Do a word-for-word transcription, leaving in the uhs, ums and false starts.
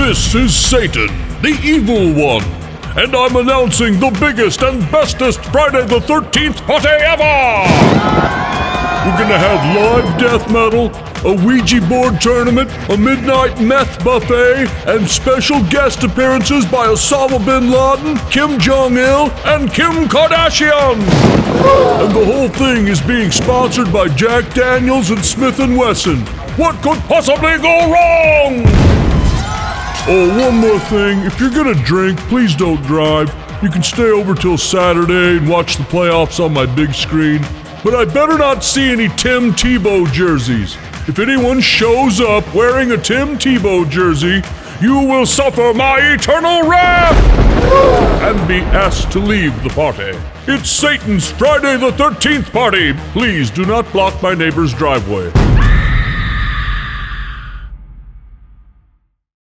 This is Satan, the evil one, and I'm announcing the biggest and bestest Friday the thirteenth party ever! We're gonna have live death metal, a Ouija board tournament, a midnight meth buffet, and special guest appearances by Osama bin Laden, Kim Jong-il, and Kim Kardashian! And the whole thing is being sponsored by Jack Daniels and Smith and Wesson. What could possibly go wrong? Oh, one more thing. If you're gonna drink, please don't drive. You can stay over till Saturday and watch the playoffs on my big screen. But I better not see any Tim Tebow jerseys. If anyone shows up wearing a Tim Tebow jersey, you will suffer my eternal wrath and be asked to leave the party. It's Satan's Friday the thirteenth party. Please do not block my neighbor's driveway.